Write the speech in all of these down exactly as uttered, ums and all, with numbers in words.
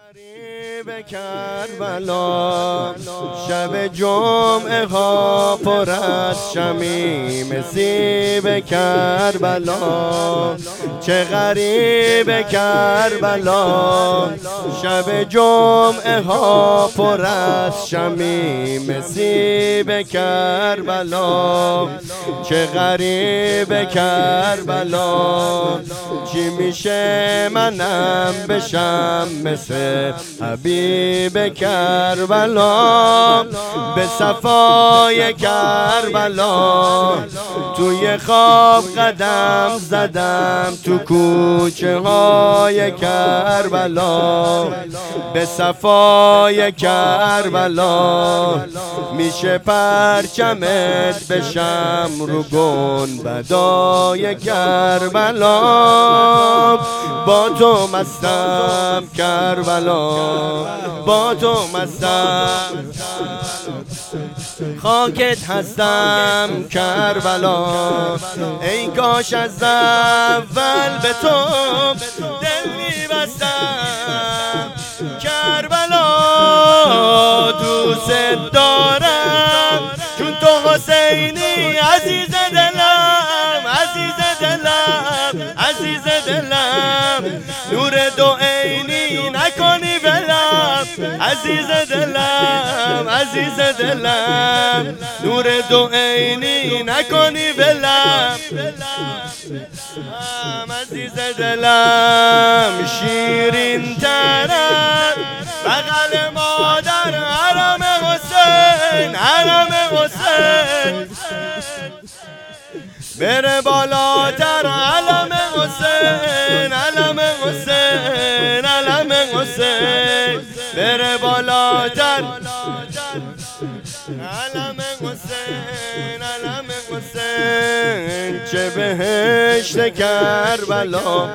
غریب کربلا شب جمعه ها پر از شمیم سیب کربلا، چه غریب کربلا شب جمعه ها پر از شمیم سیب کربلا، چه غریب کربلا چی میشه منم بشم مثل حبیب کربلا، به صفای کربلا توی خواب قدم زدم تو کوچه های کربلا، به صفای کربلا میشه پرچمت بشم رو گنبدای کربلا، با تو مستم کربلا، با تو مستم خاکت هستم کربلا، ای کاش از اول به تو دل می‌بستم کربلا، دوست دارم چون تو حسینی عزیز دلم، عزیز دلم، عزیز دلم، نور دو عینی نکنی ولم، عزیز دلم، عزیز دلم، نور دو عینی نکنی ولم، عزیز دلم، شیرین ترم بغل مادر حرم حسین، حرم حسین بره بالاتر علم حسین، علم حسین، علم حسین بره بالاتر علم حسین، علم حسین، چه بهشت کربلا،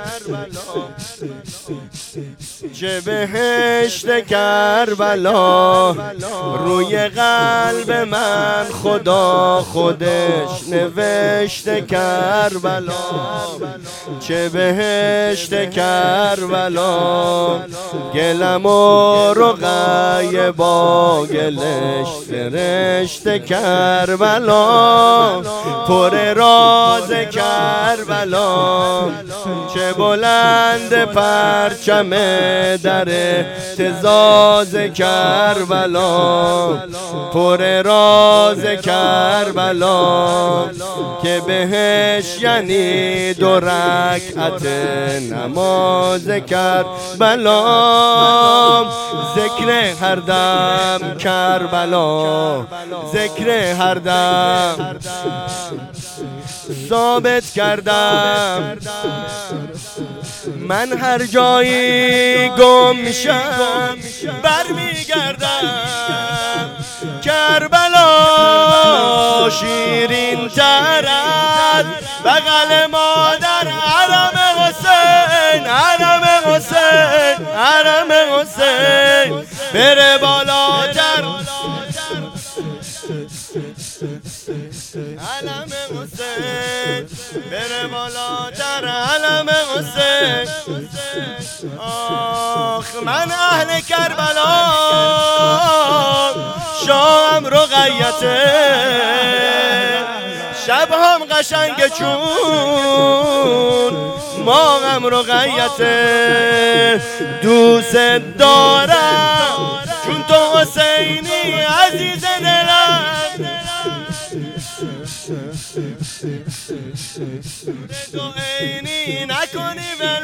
چه بهشت کربلا روی قلب من خدا خودش نوشته کربلا، چه بهشت کربلا گلم و رقیه با گلش فرشته کربلا، پر راز کربلا چه بلند پرچم در اهتزاز کربلا، پر راز کربلا که بهش یعنی دو رکعت نماز کربلا، ذکر هر دم کربلا، ذکر هر دم ثابت کردم، من هر جایی گم میشم برمیگردم کربلا، شیرین تر از بغل مادر حرم حسین، حرم حسین، حرم حسین بره بالاتر علم حسین، بره بالاتر علم حسین، آخ من اهل کربلا شام رقیته، شب هم قشنگ چون ما هم رقیته، دوست دارم چون تو حسینی عزیز دلم، دو عینی نکنی